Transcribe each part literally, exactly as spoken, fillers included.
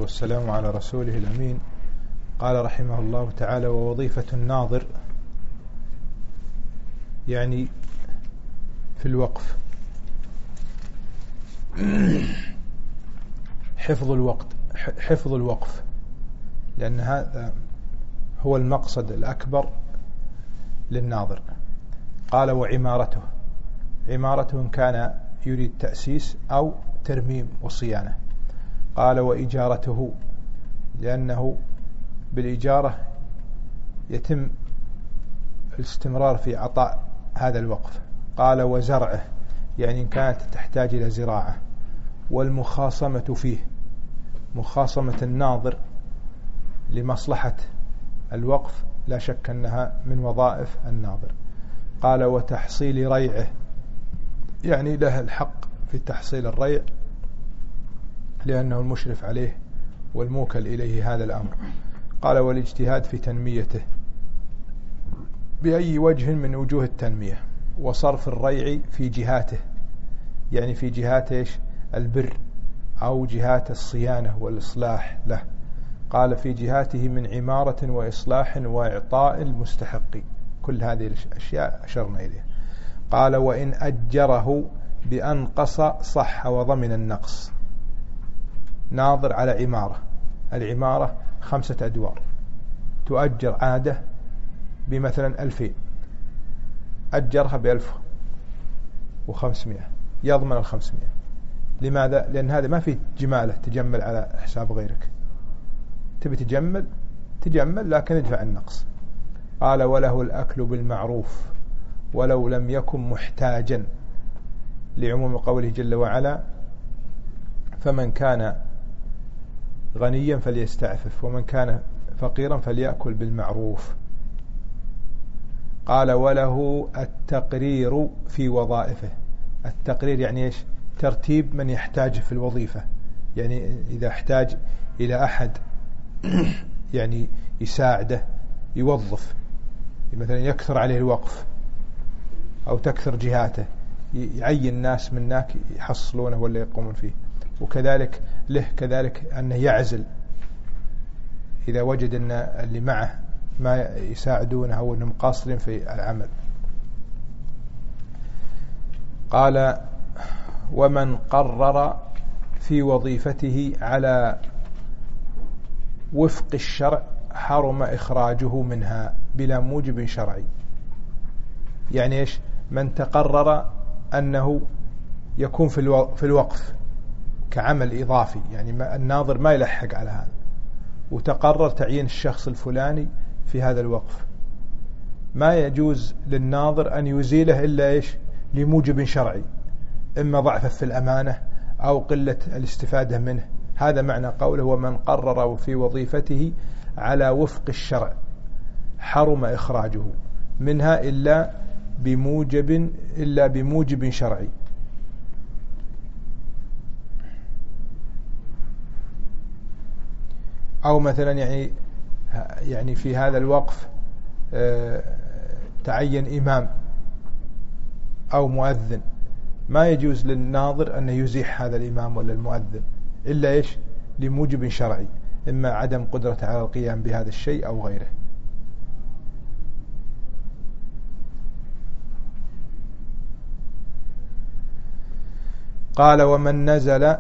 والسلام على رسوله الأمين. قال رحمه الله تعالى: ووظيفة الناظر يعني في الوقف حفظ الوقت حفظ الوقف، لأن هذا هو المقصد الأكبر للناظر. قال: وعمارته، عمارته إن كان يريد تأسيس أو ترميم وصيانة. قال: وإجارته، لأنه بالإجارة يتم الاستمرار في عطاء هذا الوقف. قال: وزرعه، يعني إن كانت تحتاج إلى زراعة. والمخاصمة فيه، مخاصمة الناظر لمصلحة الوقف لا شك أنها من وظائف الناظر. قال: وتحصيل ريعه، يعني له الحق في تحصيل الريع لأنه المشرف عليه والموكل إليه هذا الأمر. قال: والاجتهاد في تنميته بأي وجه من وجوه التنمية. وصرف الريع في جهاته، يعني في جهات إيش؟ البر أو جهات الصيانة والإصلاح له. قال: في جهاته من عمارة وإصلاح وإعطاء المستحق. كل هذه الأشياء أشرنا إليها. قال: وإن أجره بأنقص صح وضمن النقص. ناظر على عمارة، العمارة خمسة أدوار، تؤجر عادة بمثلا ألفين، أجرها بألف وخمسمائة، يضمن الخمسمائة. لماذا؟ لأن هذا ما في جمالة تجمل على حساب غيرك، تبي تجمل تجمل لكن ادفع النقص. قال: وله الأكل بالمعروف ولو لم يكن محتاجا، لعموم قوله جل وعلا: فمن كان غنيا فليستعفف ومن كان فقيرا فليأكل بالمعروف. قال: وله التقرير في وظائفه. التقرير يعني إيش؟ ترتيب من يحتاج في الوظيفة، يعني إذا احتاج إلى أحد يعني يساعده يوظف، مثلا يكثر عليه الوقف أو تكثر جهاته، يعين ناس من هناك يحصلونه ولا يقومون فيه. وكذلك له كذلك أنه يعزل إذا وجد أن اللي معه ما يساعدونه أو أنهم قاصرين في العمل. قال: ومن قرر في وظيفته على وفق الشرع حرم إخراجه منها بلا موجب شرعي. يعني إيش؟ من تقرر أنه يكون في الوقف كعمل إضافي، يعني الناظر ما يلحق على هذا، وتقرر تعيين الشخص الفلاني في هذا الوقف، ما يجوز للناظر أن يزيله إلا إيش؟ لموجب شرعي، إما ضعفه في الأمانة أو قلة الاستفادة منه. هذا معنى قوله: ومن قرر في وظيفته على وفق الشرع حرم إخراجه منها إلا بموجب إلا بموجب شرعي. أو مثلا يعني يعني في هذا الوقف تعين إمام أو مؤذن، ما يجوز للناظر أن يزيح هذا الإمام ولا المؤذن إلا إيش؟ لموجب شرعي، إما عدم قدرة على القيام بهذا الشيء أو غيره. قال: ومن نزل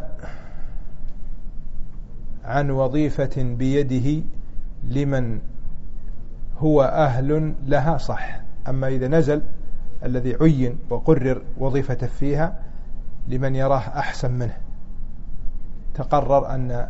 عن وظيفة بيده لمن هو أهل لها صح. أما إذا نزل الذي عين وقرر وظيفته فيها لمن يراه أحسن منه، تقرر أن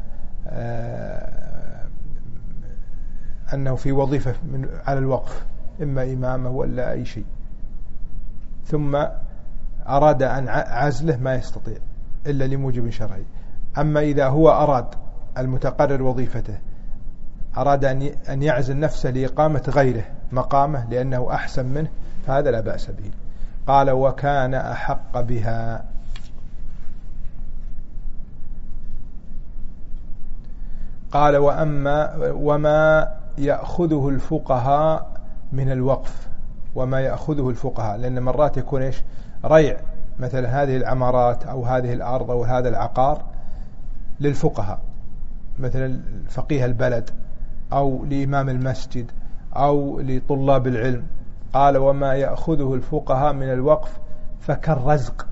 أنه في وظيفة من على الوقف، إما إمامة ولا أي شيء، ثم أراد أن عزله ما يستطيع إلا لموجب شرعي. أما إذا هو أراد المتقرر وظيفته أراد أن يعزل نفسه لإقامة غيره مقامه لأنه أحسن منه، فهذا لا بأس به. قال: وكان أحق بها. قال: وأما وما يأخذه الفقهاء من الوقف، وما يأخذه الفقهاء، لأن مرات يكون إيش؟ ريع مثلا هذه العمارات أو هذه الأرض أو هذا العقار للفقهاء، مثل فقيه البلد أو لإمام المسجد أو لطلاب العلم. قال وما يأخذه الفقهاء من الوقف فكالرزق.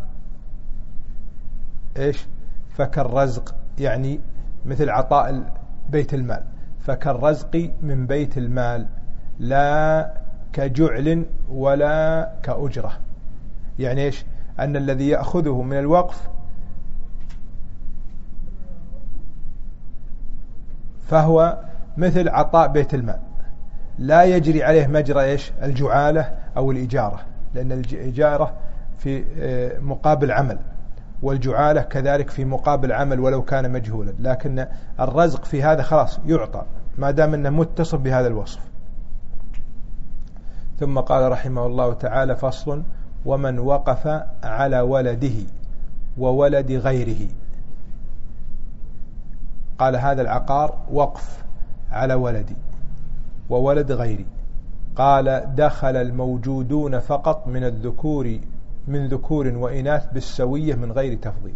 إيش؟ فكالرزق يعني مثل عطاء بيت المال، فكالرزق من بيت المال لا كجعل ولا كأجرة. يعني إيش؟ أن الذي يأخذه من الوقف فهو مثل عطاء بيت المال، لا يجري عليه مجرى إيش؟ الجعالة أو الإجارة، لأن الإجارة في مقابل عمل، والجعالة كذلك في مقابل عمل ولو كان مجهولا، لكن الرزق في هذا خلاص يعطى ما دام أنه متصف بهذا الوصف. ثم قال رحمه الله تعالى: فصل: ومن وقف على ولده وولد غيره. قال هذا العقار وقف على ولدي وولد غيري. قال: دخل الموجودون فقط من الذكور من ذكور وإناث بالسوية من غير تفضيل.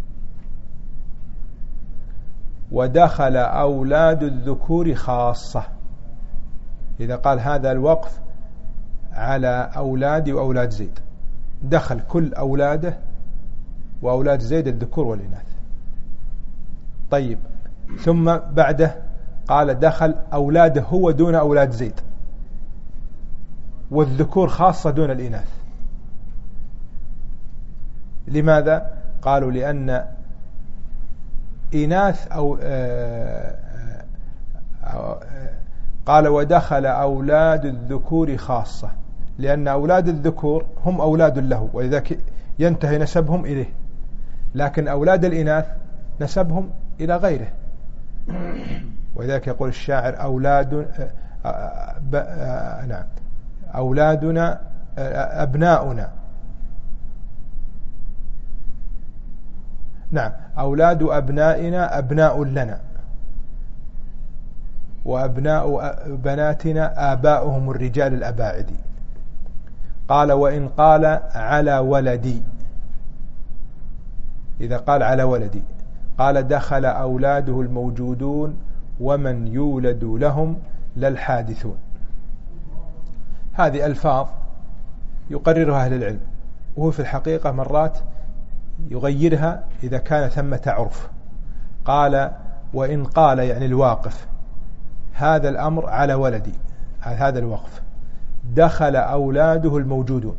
ودخل أولاد الذكور خاصة. إذا قال هذا الوقف على أولادي وأولاد زيد، دخل كل أولاده وأولاد زيد الذكور والإناث. طيب، ثم بعده قال دخل أولاده هو دون أولاد زيد، والذكور خاصة دون الإناث. لماذا؟ قالوا لأن إناث أو آه آه قال ودخل أولاد الذكور خاصة، لأن أولاد الذكور هم أولاد له ولذلك ينتهي نسبهم إليه، لكن أولاد الإناث نسبهم إلى غيره. ولذلك يقول الشاعر: أولاد نعم أولادنا أبناؤنا نعم أولاد أبنائنا أبناء لنا، وأبناء بناتنا آباؤهم الرجال الأباعد. قال: وإن قال على ولدي، إذا قال على ولدي قال دخل أولاده الموجودون ومن يولد لهم للحادثون. هذه ألفاظ يقررها أهل العلم، وهو في الحقيقة مرات يغيرها إذا كان ثمة عرف. قال: وإن قال يعني الواقف هذا الأمر على ولدي، هذا الوقف دخل أولاده الموجودون.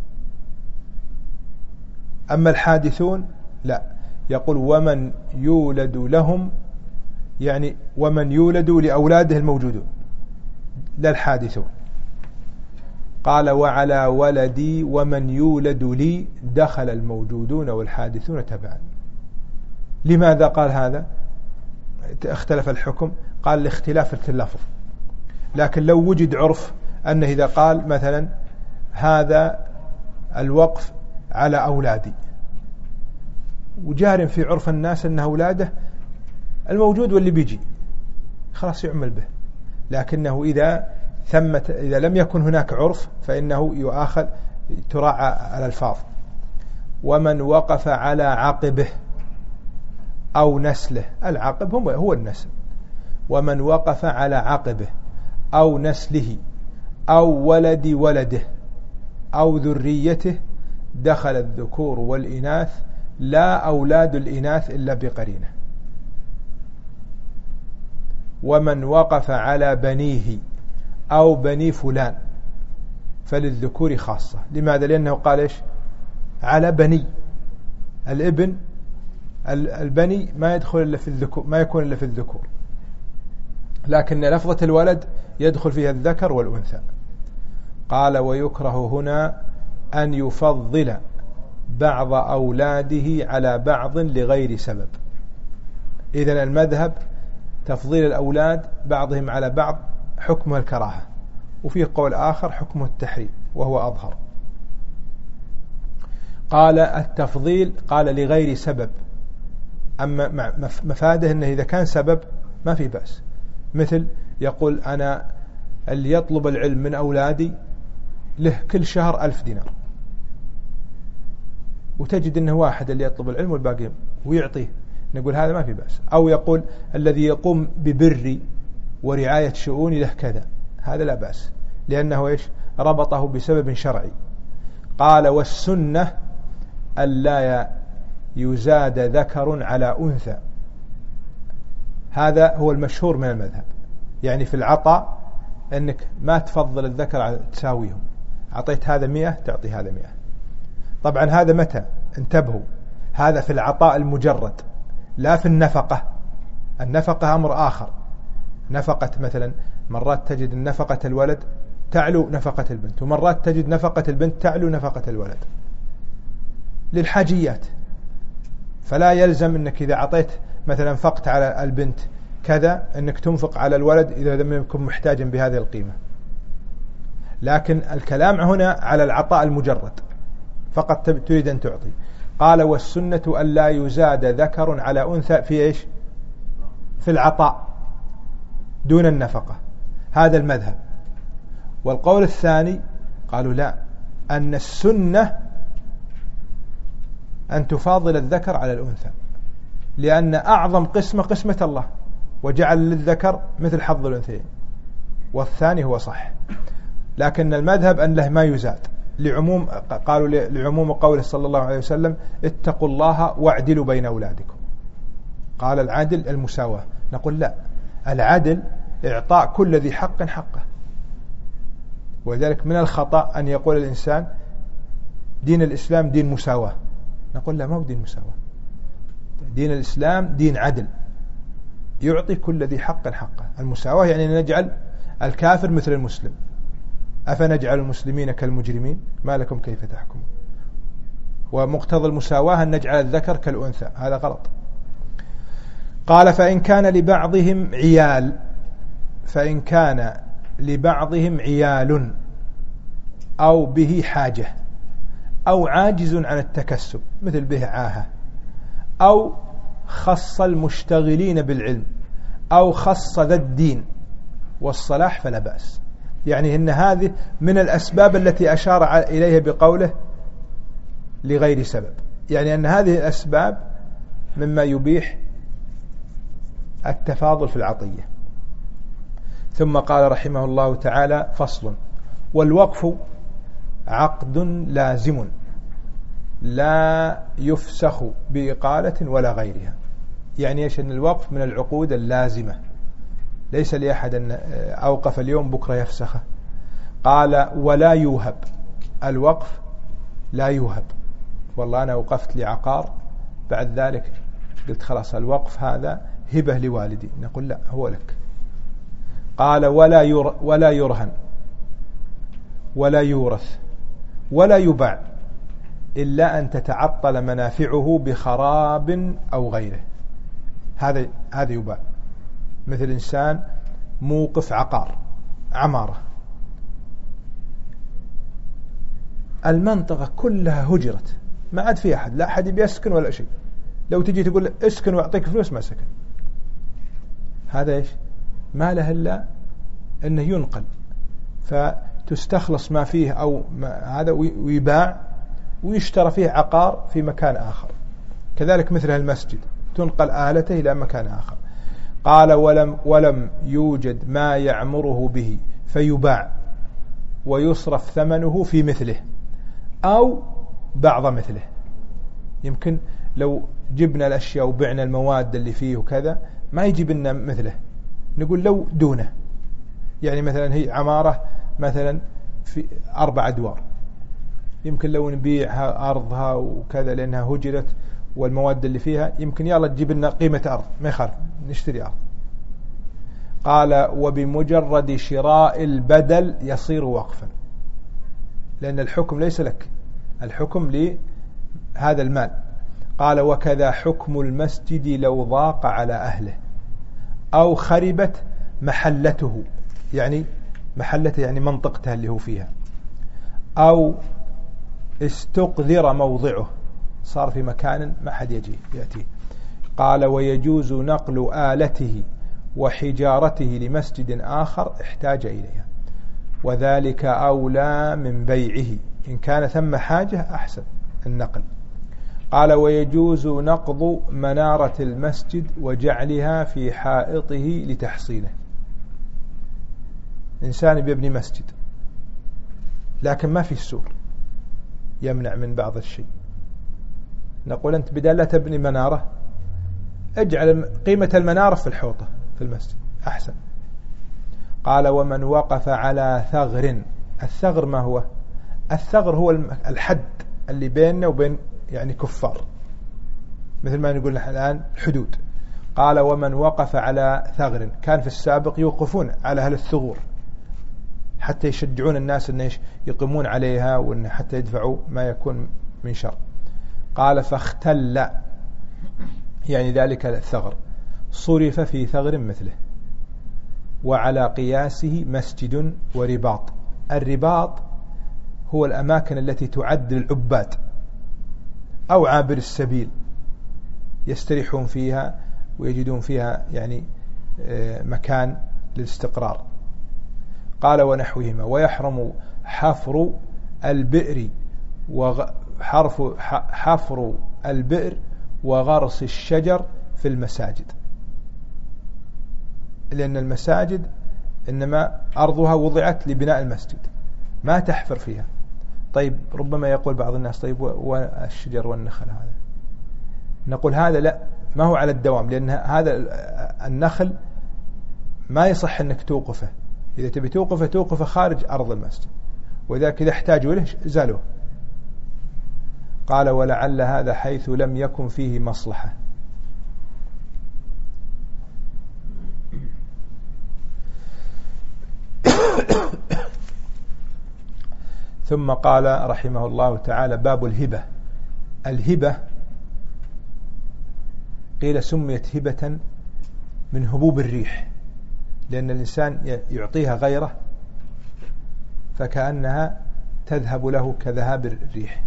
أما الحادثون لا، يقول ومن يولد لهم، يعني ومن يولد لأولاده الموجودون لا الحادثون. قال: وعلى ولدي ومن يولد لي دخل الموجودون والحادثون تبعا. لماذا قال هذا؟ اختلف الحكم. قال لاختلاف في اللفظ، لكن لو وجد عرف أنه إذا قال مثلا هذا الوقف على أولادي، وجار في عرف الناس أن أولاده الموجود واللي بيجي خلاص يعمل به. لكنه إذا ثمت إذا لم يكن هناك عرف فإنه يؤاخذ تراعى الألفاظ. ومن وقف على عقبه أو نسله، العقب هو هو النسل. ومن وقف على عقبه أو نسله أو ولد ولده أو ذريته دخل الذكور والإناث لا أولاد الإناث إلا بقرينه. ومن وقف على بنيه أو بني فلان فللذكور خاصة. لماذا؟ لأنه قال إيش؟ على بني الابن، البني ما يدخل إلا في الذكور، ما يكون إلا في الذكور، لكن لفظة الولد يدخل فيها الذكر والأنثى. قال: ويكره هنا أن يفضل بعض أولاده على بعض لغير سبب. إذن المذهب تفضيل الأولاد بعضهم على بعض حكمه الكراهة، وفيه قول آخر حكمه التحريم وهو أظهر. قال: التفضيل قال لغير سبب، أما مفاده أنه إذا كان سبب ما في بأس. مثل يقول أنا اللي يطلب العلم من أولادي له كل شهر ألف دينار، وتجد أنه واحد اللي يطلب العلم والباقي ويعطيه، نقول هذا ما في بأس. أو يقول الذي يقوم ببري ورعاية شؤوني له كذا، هذا لا بأس، لأنه إيش ربطه بسبب شرعي. قال والسنة ألا يزاد ذكر على أنثى، هذا هو المشهور من المذهب. يعني في العطاء أنك ما تفضل الذكر على تساويهم، أعطيت هذا مئة تعطي هذا مئة. طبعا هذا متى؟ انتبهوا، هذا في العطاء المجرد، لا في النفقة. النفقة أمر آخر. نفقة مثلا مرات تجد نفقة الولد تعلو نفقة البنت، ومرات تجد نفقة البنت تعلو نفقة الولد للحاجيات. فلا يلزم أنك إذا أعطيت مثلا فقط على البنت كذا أنك تنفق على الولد إذا لم يكن محتاجا بهذه القيمة. لكن الكلام هنا على العطاء المجرد، فقط تريد أن تعطي. قال والسنة ألا يزاد ذكر على أنثى في إيش؟ في العطاء دون النفقة، هذا المذهب. والقول الثاني قالوا لا، أن السنة أن تفاضل الذكر على الأنثى، لأن أعظم قسمة قسمة الله، وجعل للذكر مثل حظ الأنثيين، والثاني هو صح. لكن المذهب أن له ما يزاد، لعموم قالوا لعموم قوله صلى الله عليه وسلم اتقوا الله واعدلوا بين أولادكم. قال العدل المساواة، نقول لا، العدل إعطاء كل ذي حق حقه. ولذلك من الخطأ أن يقول الإنسان دين الإسلام دين مساواة، نقول لا، ما هو دين مساواة. دين الإسلام دين عدل، يعطي كل ذي حق حقه. المساواة يعني نجعل الكافر مثل المسلم. أفنجعل المسلمين كالمجرمين ما لكم كيف تحكمون. ومقتضى المساواة أن نجعل الذكر كالأنثى، هذا غلط. قال فإن كان لبعضهم عيال، فإن كان لبعضهم عيال أو به حاجة أو عاجز عن التكسب مثل به عاهة، أو خص المشتغلين بالعلم، أو خص ذا الدين والصلاح، فلا بأس. يعني إن هذه من الأسباب التي أشار إليها بقوله لغير سبب، يعني أن هذه الأسباب مما يبيح التفاضل في العطية. ثم قال رحمه الله تعالى فصل: والوقف عقد لازم لا يفسخ بإقالة ولا غيرها. يعني إيش؟ أن الوقف من العقود اللازمة، ليس لأحد أن أوقف اليوم بكرة يفسخه. قال ولا يوهب، الوقف لا يوهب. والله أنا وقفت لعقار، بعد ذلك قلت خلاص الوقف هذا هبة لوالدي، نقول لا، هو لك. قال ولا ير ولا يرهن ولا يورث ولا يباع إلا أن تتعطل منافعه بخراب أو غيره. هذا هذا يباع. مثل إنسان موقف عقار، عمارة، المنطقة كلها هجرت، ما عاد في أحد، لا أحد بيسكن ولا شيء. لو تجي تقول اسكن وأعطيك فلوس ما سكن. هذا إيش؟ ما له إلا أنه ينقل، فتستخلص ما فيه أو ما هذا ويباع ويشترى فيه عقار في مكان آخر. كذلك مثل المسجد تنقل آلته إلى مكان آخر. قال ولم, ولم يوجد ما يعمره به فيباع ويصرف ثمنه في مثله أو بعض مثله. يمكن لو جبنا الأشياء وبعنا المواد اللي فيه وكذا ما يجيب لنا مثله، نقول لو دونه. يعني مثلا هي عمارة مثلا في أربع أدوار، يمكن لو نبيعها أرضها وكذا لأنها هجرت والمواد اللي فيها، يمكن يلا تجيب لنا قيمة أرض، ما يخالف نشتري أرض. قال وبمجرد شراء البدل يصير وقفا، لأن الحكم ليس لك، الحكم لهذا المال. قال وكذا حكم المسجد لو ضاق على أهله أو خربت محلته، يعني محلته يعني منطقته اللي هو فيها، أو استقذر موضعه، صار في مكان ما حد يجي يأتيه. قال ويجوز نقل آلته وحجارته لمسجد آخر احتاج إليها، وذلك أولى من بيعه إن كان ثم حاجة، أحسن النقل. قال ويجوز نقض منارة المسجد وجعلها في حائطه لتحصينه. إنسان بيبني مسجد لكن ما في سور يمنع من بعض الشيء، نقول أنت بدل لا تبني منارة اجعل قيمة المنارة في الحوطة في المسجد أحسن. قال ومن وقف على ثغر. الثغر ما هو؟ الثغر هو الحد اللي بيننا وبين يعني كفار، مثل ما نقول الآن الحدود. قال ومن وقف على ثغر. كان في السابق يوقفون على أهل الثغور حتى يشجعون الناس أن يقيمون عليها وأن حتى يدفعوا ما يكون من شر. قال فاختل يعني ذلك الثغر صرف في ثغر مثله. وعلى قياسه مسجد ورباط. الرباط هو الأماكن التي تعد للعباد أو عابر السبيل يستريحون فيها ويجدون فيها يعني مكان للاستقرار. قال ونحوهما. ويحرم حفر البئر وحرف حفر البئر وغرس الشجر في المساجد، لأن المساجد إنما أرضها وضعت لبناء المسجد ما تحفر فيها. طيب ربما يقول بعض الناس طيب والشجر والنخل هذا، نقول هذا لا، ما هو على الدوام، لأن هذا النخل ما يصح أنك توقفه. إذا تبي توقفه توقفه خارج أرض المسجد، وإذا كذا احتاجوا له زالوه. قال ولعل هذا حيث لم يكن فيه مصلحة. ثم قال رحمه الله تعالى باب الهبة. الهبة قيل سميت هبة من هبوب الريح، لأن الإنسان يعطيها غيره فكأنها تذهب له كذهاب الريح.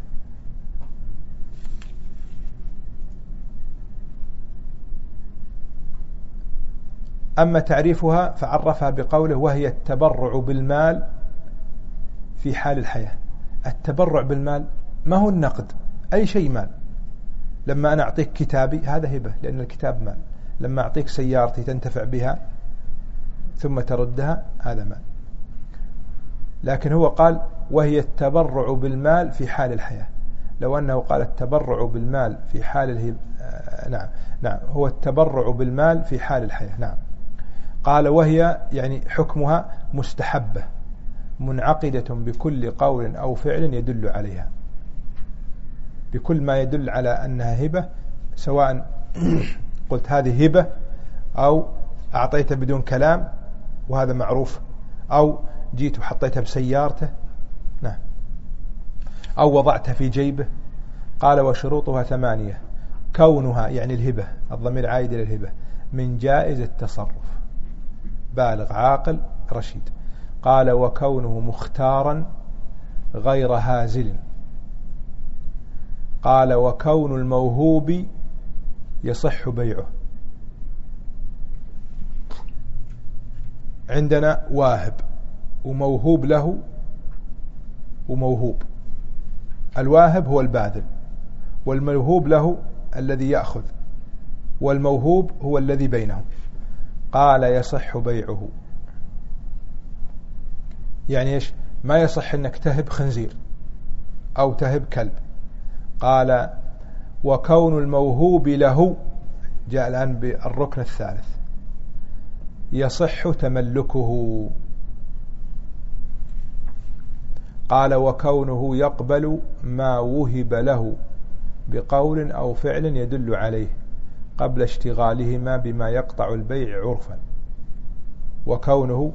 أما تعريفها فعرفها بقوله وهي التبرع بالمال في حال الحياة. التبرع بالمال ما هو النقد، أي شيء مال. لما أنا أعطيك كتابي هذا هبة لأن الكتاب مال، لما أعطيك سيارتي تنتفع بها ثم تردها هذا مال. لكن هو قال وهي التبرع بالمال في حال الحياة. لو أنه قال التبرع بالمال في حال الهب... آه نعم نعم هو التبرع بالمال في حال الحياة. نعم. قال وهي يعني حكمها مستحبة منعقدة بكل قول أو فعل يدل عليها، بكل ما يدل على أنها هبة، سواء قلت هذه هبة أو أعطيته بدون كلام وهذا معروف، أو جيت وحطيتها بسيارته نعم، أو وضعتها في جيبه. قال وشروطها ثمانية. كونها يعني الهبة، الضمير عائد إلى الهبة، من جائز التصرف بالغ عاقل رشيد. قال وكونه مختارا غير هازل. قال وكون الموهوب يصح بيعه. عندنا واهب وموهوب له وموهوب. الواهب هو الباذل، والموهوب له الذي يأخذ، والموهوب هو الذي بينهم. قال يصح بيعه. يعني إيش؟ ما يصح أنك تهب خنزير أو تهب كلب. قال وكون الموهوب له، جاء الآن بالركن الثالث، يصح تملكه. قال وكونه يقبل ما وهب له بقول أو فعل يدل عليه قبل اشتغالهما بما يقطع البيع عرفا. وكونه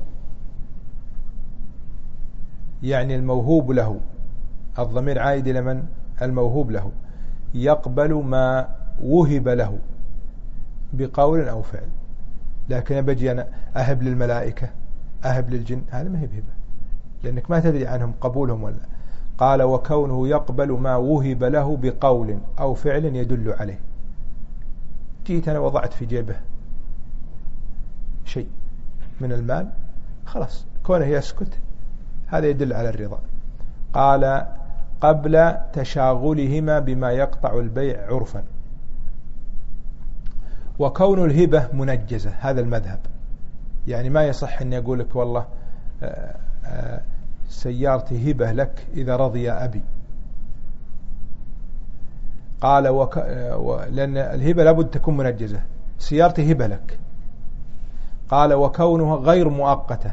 يعني الموهوب له، الضمير عائد إلى من؟ الموهوب له. يقبل ما وهب له بقول أو فعل. لكن بجي أنا أهب للملائكة أهب للجن، هذا ما هي بهبة لأنك ما تدري عنهم قبولهم ولا. قال وكونه يقبل ما وهب له بقول أو فعل يدل عليه. جيت أنا وضعت في جيبه شيء من المال، خلاص كونه يسكت هذا يدل على الرضا. قال قبل تشاغلهما بما يقطع البيع عرفا. وكون الهبة منجزة هذا المذهب، يعني ما يصح أن يقول لك والله سيارتي هبة لك إذا رضي أبي. قال وك... لأن الهبة لابد تكون منجزة، سيارتي هبة لك. قال وكونها غير مؤقتة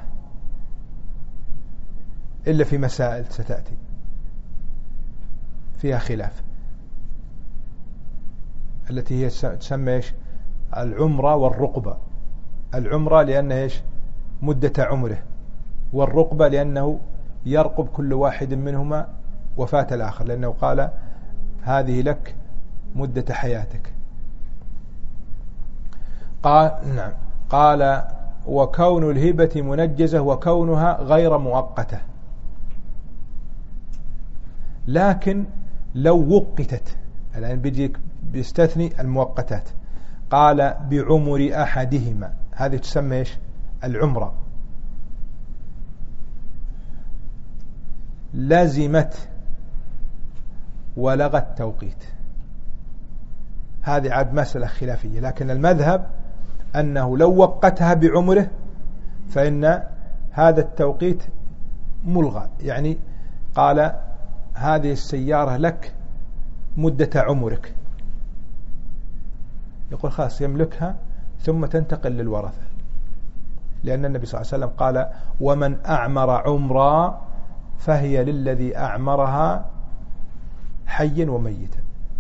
إلا في مسائل ستأتي فيها خلاف، التي هي تسمى إيش؟ العمرة والرقبة. العمرة لأنها إيش؟ مدة عمره، والرقبة لأنه يرقب كل واحد منهما وفاة الآخر، لأنه قال هذه لك مدة حياتك. قال نعم. قال وكون الهبة منجزة وكونها غير مؤقتة، لكن لو وقتت، الآن بيجيك بيستثني المؤقتات. قال بعمر أحدهما، هذه تسمى إيش؟ العمرة. لازمت ولغت توقيت، هذه عاد مسألة خلافية، لكن المذهب أنه لو وقتها بعمره فإن هذا التوقيت ملغى. يعني قال هذه السيارة لك مدة عمرك، يقول خلاص يملكها ثم تنتقل للورثة، لأن النبي صلى الله عليه وسلم قال ومن أعمر عمرا فهي للذي أعمرها حيا وميتا.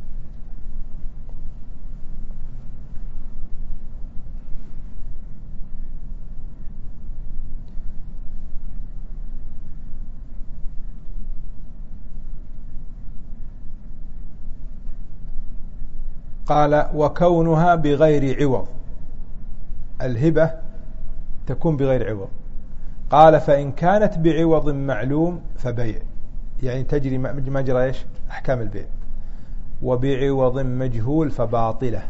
قال وكونها بغير عوض، الهبة تكون بغير عوض. قال فإن كانت بعوض معلوم فبيع، يعني تجري مجرى إيش؟ أحكام البيع. وبعوض مجهول فباطلة،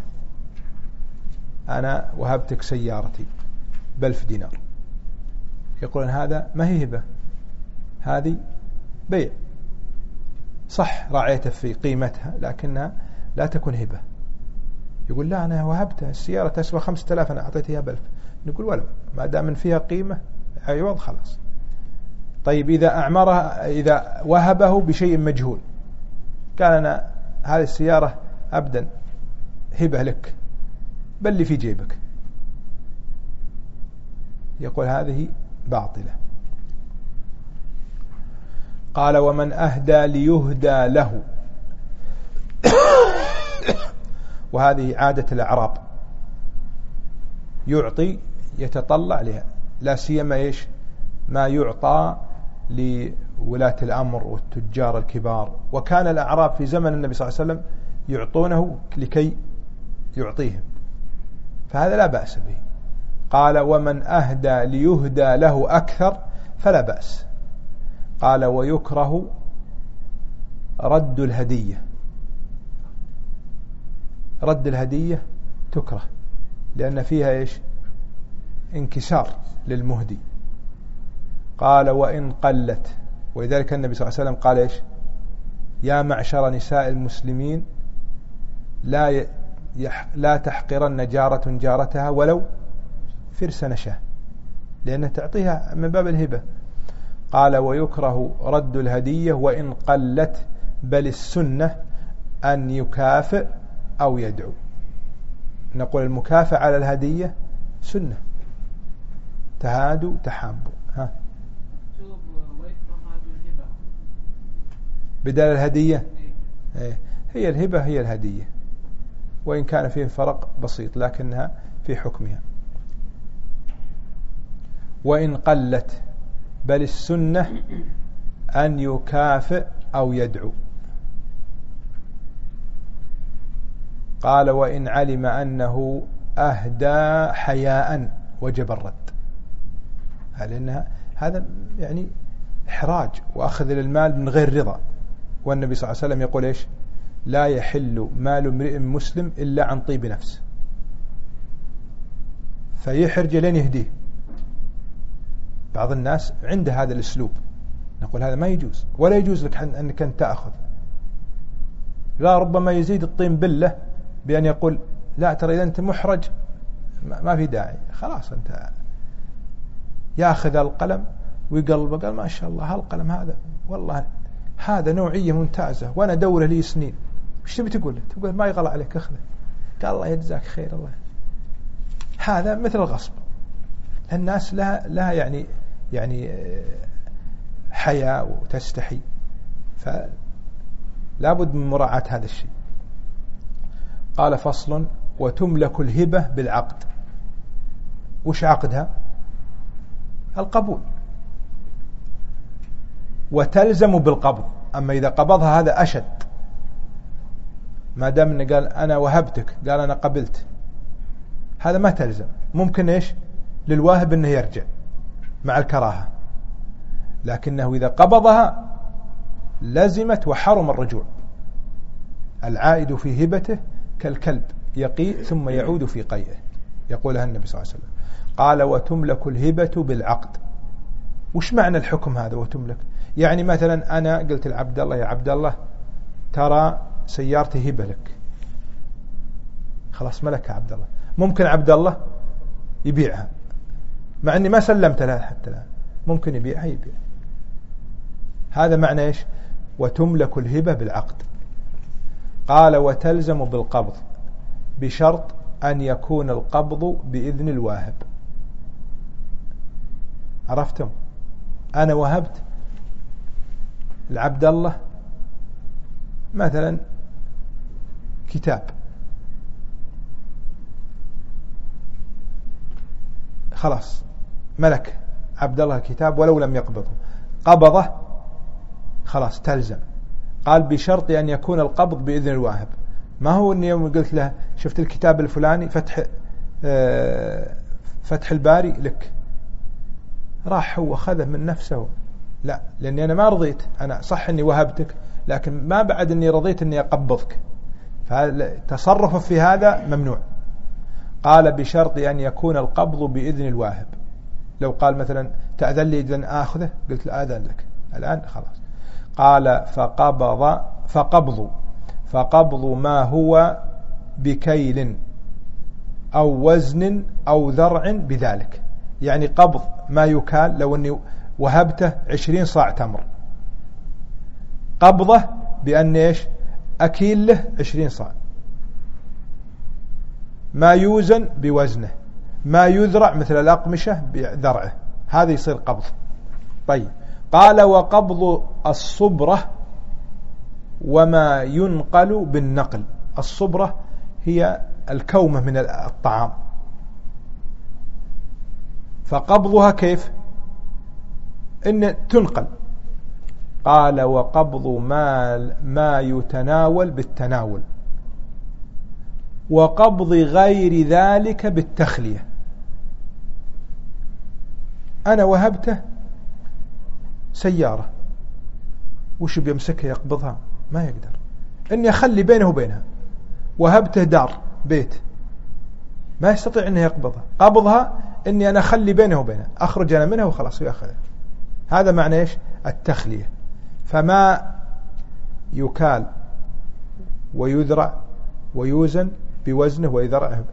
أنا وهبتك سيارتي بألف دينار، يقولون هذا ما هي هبة، هذه بيع، صح راعيته في قيمتها لكنها لا تكون هبة. يقول لا أنا وهبتها السيارة تسوى خمسة آلاف أنا أعطيتها بألف، نقول ولا ما دام فيها قيمة عوض خلاص. طيب إذا أعمرها، إذا وهبه بشيء مجهول، قال أنا هذه السيارة أبدا هبة لك بل لي في جيبك، يقول هذه باطلة. قال ومن أهدى ليهدى له، وهذه عادة الأعراب، يعطي يتطلع لها، لا سيما إيش ما يعطى لولاة الأمر والتجار الكبار. وكان الأعراب في زمن النبي صلى الله عليه وسلم يعطونه لكي يعطيهم، فهذا لا بأس به. قال ومن أهدى ليهدى له أكثر فلا بأس. قال ويكره رد الهدية، رد الهدية تكره لأن فيها إيش؟ انكسار للمهدي. قال وإن قلت، ولذلك النبي صلى الله عليه وسلم قال إيش؟ يا معشر نساء المسلمين لا يح لا تحقرن جارة جارتها ولو فرس نشاه، لأنها تعطيها من باب الهبة. قال ويكره رد الهدية وإن قلت، بل السنة أن يكافئ أو يدعو. نقول المكافأة على الهدية سنة، تهادوا تحابوا. ها بدل الهدية إيه؟ هي الهبة هي الهدية، وإن كان فيه فرق بسيط لكنها في حكمها. وإن قلت، بل السنة أن يكافئ أو يدعو. قال وإن علم أنه أهدى حياء وجب الرد، لأنها هذا يعني إحراج وأخذ للمال من غير رضا. والنبي صلى الله عليه وسلم يقول إيش؟ لا يحل مال امرئ مسلم إلا عن طيب نفس، فيحرج لين يهديه. بعض الناس عنده هذا الأسلوب، نقول هذا ما يجوز، ولا يجوز لك أنك أن تأخذ. لا، ربما يزيد الطين بلة بأن يقول لا ترى إذا أنت محرج ما في داعي، خلاص أنت يأخذ القلم ويقلبه، قال ما شاء الله هالقلم هذا والله هذا نوعية ممتازة وأنا دوره لي سنين، وش تبي تقول؟ تقول ما يغلى عليك أخذه. قال الله يجزاك خير الله. هذا مثل الغصب. الناس لها لها يعني يعني حياء وتستحي، فلا بد من مراعاة هذا الشيء. قال فصل: وتملك الهبة بالعقد. وش عقدها؟ القبول. وتلزم بالقبض. أما إذا قبضها هذا أشد، ما دام إنه قال أنا وهبتك، قال أنا قبلت، هذا ما تلزم. ممكن إيش للواهب إنه يرجع مع الكراهة، لكنه إذا قبضها لزمت وحرم الرجوع. العائد في هبته كالكلب يقيء ثم يعود في قيئه، يقولها النبي صلى الله عليه وسلم. قال: وتملك الهبة بالعقد. وش معنى الحكم هذا وتملك؟ يعني مثلا أنا قلت لعبد الله: يا عبد الله ترى سيارتي هبة لك، خلاص ملكها عبد الله. ممكن عبد الله يبيعها مع أني ما سلمت لها حتى الآن، ممكن يبيعها يبيع. هذا معنى إيش؟ وتملك الهبة بالعقد. قال: وتلزم بالقبض بشرط أن يكون القبض بإذن الواهب. عرفتم؟ أنا وهبت العبد الله مثلا كتاب، خلاص ملك عبد الله كتاب ولو لم يقبضه، قبضه خلاص تلزم. قال: بشرط أن يكون القبض بإذن الواهب. ما هو أن يوم قلت له شفت الكتاب الفلاني فتح آه فتح الباري لك، راح هو خذه من نفسه، لا، لأني أنا ما رضيت. أنا صح أني وهبتك، لكن ما بعد أني رضيت أني أقبضك، فتصرف في هذا ممنوع. قال: بشرط أن يكون القبض بإذن الواهب. لو قال مثلا تأذن لي إذن آخذه، قلت له آذن لك الآن خلاص. قال: فقبض فقبض فقبض ما هو بكيل أو وزن أو ذرع بذلك. يعني قبض ما يكال، لو أني وهبته عشرين صاع تمر، قبضه بأن إيش أكيل له عشرين صاع، ما يوزن بوزنه، ما يذرع مثل الأقمشة بذرعه، هذا يصير قبض. طيب. قال: وقبض الصبرة وما ينقل بالنقل. الصبرة هي الكومة من الطعام، فقبضها كيف؟ إن تنقل. قال: وقبض ما, ما يتناول بالتناول، وقبض غير ذلك بالتخلية. أنا وهبته سيارة، وش بيمسكها يقبضها؟ ما يقدر. إني أخلي بينه وبينها. وهبته دار بيت، ما يستطيع أنه يقبضها. قبضها إني أنا أخلي بينه وبينها، أخرج أنا منها وخلاص ويأخذها. هذا معنى إيش؟ التخلية. فما يكال ويذرع ويوزن بوزنه ويذرعه،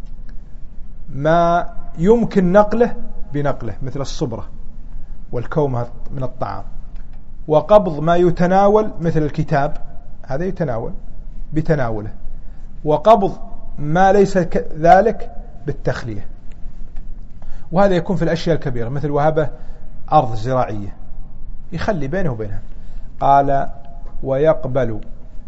ما يمكن نقله بنقله مثل الصبرة والكومة من الطعام. وقبض ما يتناول مثل الكتاب، هذا يتناول بتناوله. وقبض ما ليس ذلك بالتخلية. وهذا يكون في الأشياء الكبيرة مثل وهبة أرض زراعية، يخلي بينه وبينها. قال: ويقبل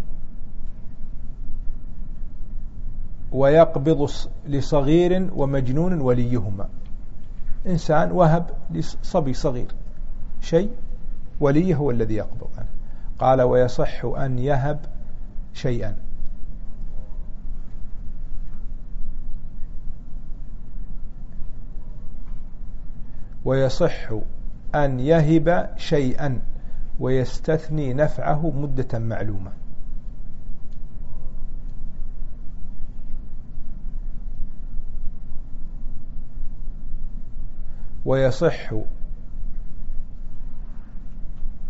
ويقبض لصغير ومجنون وليهما. إنسان وهب لصبي صغير شيء، وليه هو الذي يقبض عنه. قال: ويصح أن يهب شيئا. ويصح أن يهب شيئا ويستثني نفعه مدة معلومة. ويصح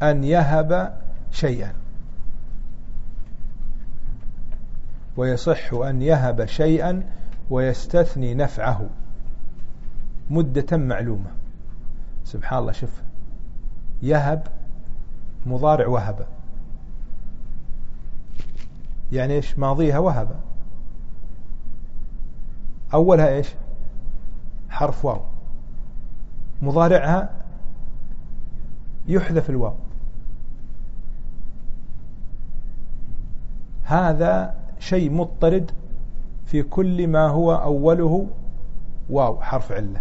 أن يهب شيئا، ويصح أن يهب شيئا ويستثني نفعه مدة معلومة. سبحان الله، شوف، يهب مضارع وهب، يعني إيش ماضيها وهب، أولها إيش حرف واو، مضارعها يحذف الواو. هذا شيء مضطرد في كل ما هو أوله واو حرف علة.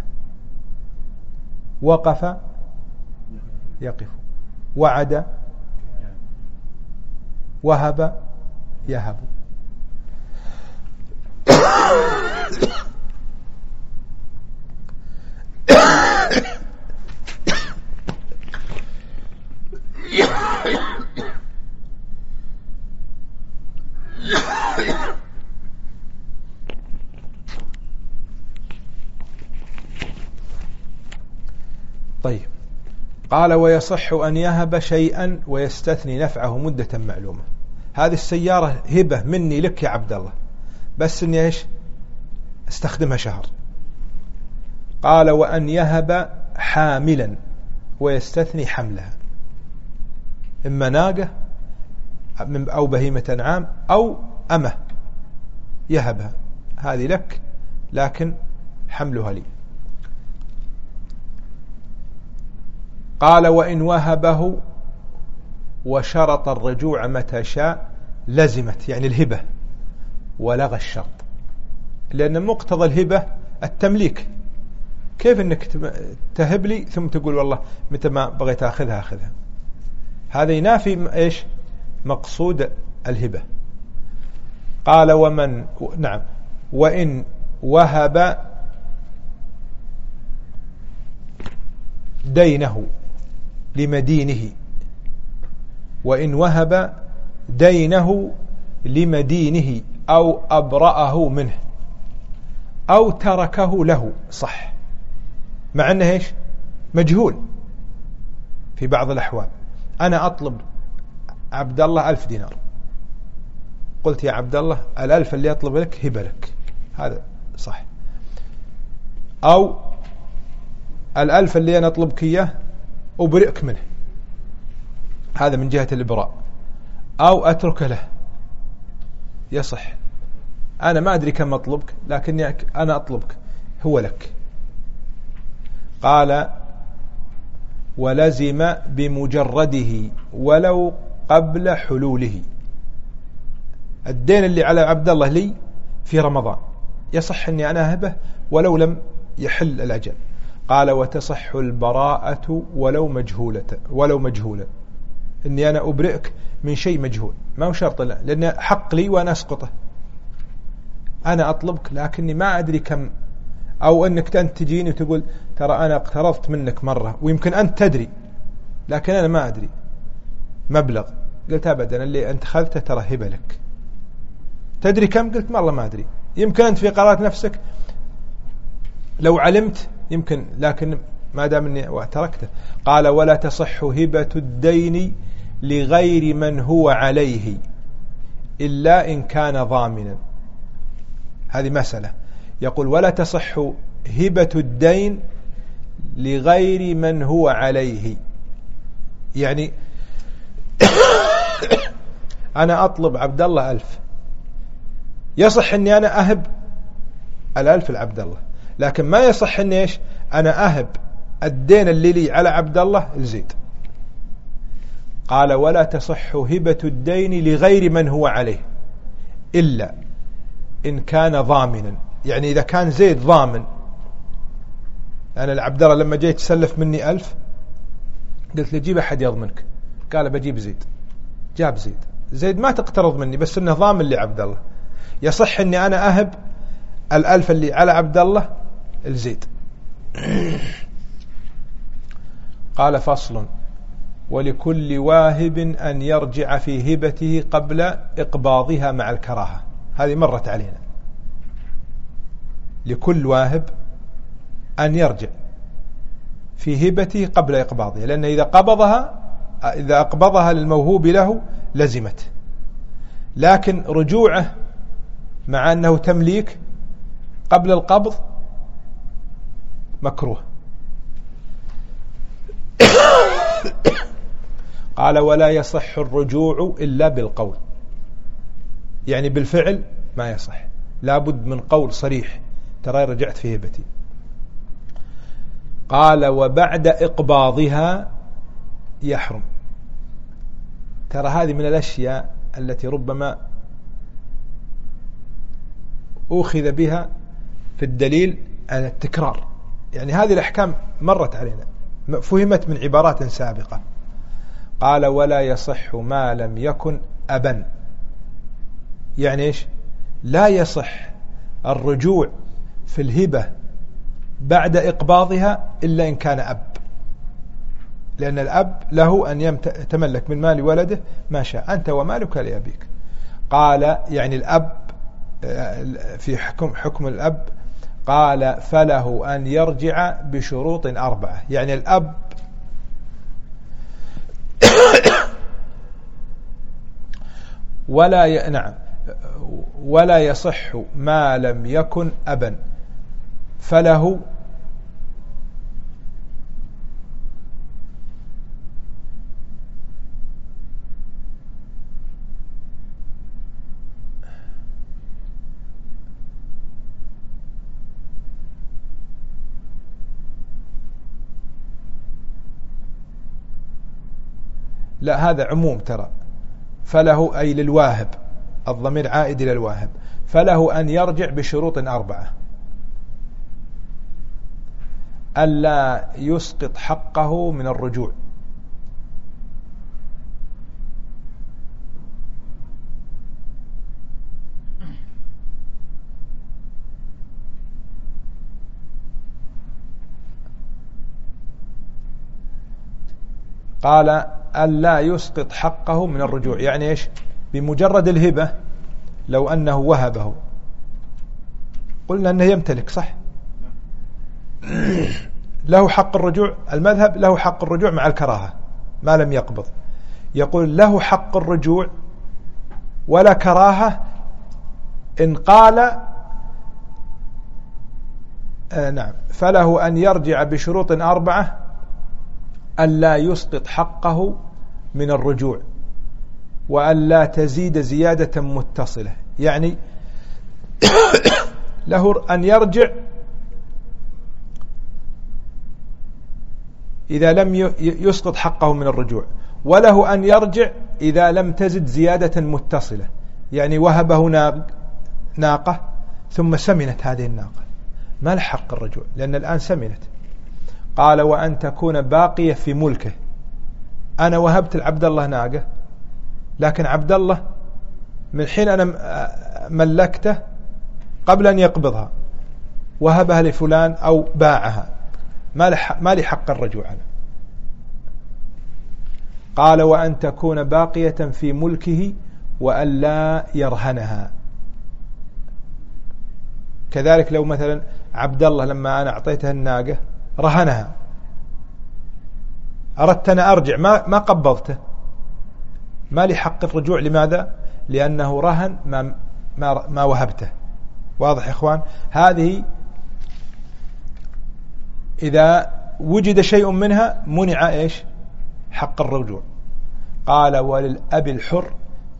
وقف يقف، وعد وهب يهب. طيب، قال ويصح أن يهب شيئا ويستثني نفعه مدة معلومة. هذه السيارة هبة مني لك يا عبد الله، بس إني إيش استخدمها شهر. قال وأن يهب حاملا ويستثني حملها، إما ناقة أو بهيمة أنعام أو أمة يهبها، هذه لك لكن حملها لي. قال وإن وهبه وشرط الرجوع متى شاء لزمت، يعني الهبة، ولغى الشرط، لأن مقتضى الهبة التمليك. كيف أنك تهب لي ثم تقول والله متى ما بغيت أخذها أخذها؟ هذا ينافي إيش مقصود الهبة. قال ومن نعم وإن وهب دينه لمدينه، وإن وهب دينه لمدينه أو أبرأه منه أو تركه له، صح، مع أنه إيش مجهول في بعض الأحوال. أنا أطلب عبد الله ألف دينار، قلت يا عبد الله الألف اللي أطلب لك هبة لك، هذا صح. أو الألف اللي أنا أطلبك إياه أبرئك منه، هذا من جهة الإبراء. أو أترك له، يصح. أنا ما أدري كم أطلبك لكني أنا أطلبك، هو لك. قال ولزم بمجرده ولو قبل حلوله. الدين اللي على عبد الله لي في رمضان يصح أني أنا أهبه ولو لم يحل الأجل. قال وتصح البراءة ولو مجهولة ولو مجهولة، إني أنا أبرئك من شيء مجهول، ما هو شرط له، لأن حق لي وأنا أسقطه. أنا أطلبك لكني ما أدري كم، أو أنك أنت تجيني وتقول ترى أنا اقترضت منك مرة ويمكن أنت تدري لكن أنا ما أدري مبلغ، قلت أبدا اللي أنت خذته ترى هبة لك. تدري كم؟ قلت والله ما أدري. يمكن أنت في قرارة نفسك لو علمت يمكن، لكن ما دام أني تركته. قال ولا تصح هبة الدين لغير من هو عليه إلا إن كان ضامنا. هذه مسألة. يقول ولا تصح هبة الدين لغير من هو عليه، يعني أنا أطلب عبد الله ألف، يصح أني أنا أهب الألف لعبد الله، لكن ما يصح أني إيش أنا أهب الدين اللي لي على عبد الله الزيد. قال ولا تصح هبة الدين لغير من هو عليه إلا إن كان ضامنا، يعني إذا كان زيد ضامن. أنا العبد الله لما جيت تسلف مني ألف قلت له جيب أحد يضمنك، قال بجيب زيد، جاب زيد. زيد ما تقترض مني بس إنه ضامن لعبد الله، يصح إني أنا أهب الألف اللي على عبد الله الزيد. قال فصل ولكل واهب أن يرجع في هبته قبل إقباضها مع الكراهة. هذه مرت علينا. لكل واهب أن يرجع في هبته قبل إقباضها، لأن إذا قبضها إذا أقبضها للموهوب له لزمت، لكن رجوعه مع أنه تمليك قبل القبض مكروه. قال ولا يصح الرجوع إلا بالقول، يعني بالفعل ما يصح، لابد من قول صريح ترى رجعت في هبتي. قال وبعد إقباضها يحرم. ترى هذه من الأشياء التي ربما أخذ بها في الدليل على التكرار، يعني هذه الأحكام مرت علينا فهمت من عبارات سابقة. قال ولا يصح ما لم يكن أبا، يعني إيش؟ لا يصح الرجوع في الهبة بعد إقباضها إلا إن كان أب، لأن الأب له أن يتملك من مال ولده ما شاء، أنت ومالك لأبيك. قال يعني الأب في حكم حكم الأب، قال فله أن يرجع بشروط أربعة، يعني الأب ولا ي... نعم ولا يصح ما لم يكن أبا، فله لا هذا عموم ترى، فله أي للواهب، الضمير عائد إلى الواهب، فله أن يرجع بشروط أربعة: ألا يسقط حقه من الرجوع، قال ألا يسقط حقه من الرجوع، يعني إيش؟ بمجرد الهبة لو أنه وهبه قلنا أنه يمتلك صح، له حق الرجوع، المذهب له حق الرجوع مع الكراهة ما لم يقبض، يقول له حق الرجوع ولا كراهة إن قال آه نعم فله أن يرجع بشروط أربعة: ألا يسقط حقه من الرجوع، وألا تزيد زيادة متصلة، يعني له أن يرجع إذا لم يسقط حقه من الرجوع، وله أن يرجع إذا لم تزد زيادة متصلة، يعني وهبه ناقة ثم سمنت هذه الناقة ما لحق الرجوع لأن الآن سمنت. قال وأن تكون باقية في ملكه، أنا وهبت العبد الله ناقة، لكن عبد الله من حين أنا ملكته قبل أن يقبضها وهبها لفلان أو باعها ما لي حق الرجوع عنه. قال وأن تكون باقية في ملكه وأن لا يرهنها، كذلك لو مثلا عبد الله لما أنا أعطيته الناقة رهنها، أردت أنا أرجع ما ما قبضته ما لي حق الرجوع. لماذا؟ لأنه رهن ما ما ما وهبته. واضح يا إخوان؟ هذه إذا وجد شيء منها منع إيش؟ حق الرجوع. قال وللأب الحر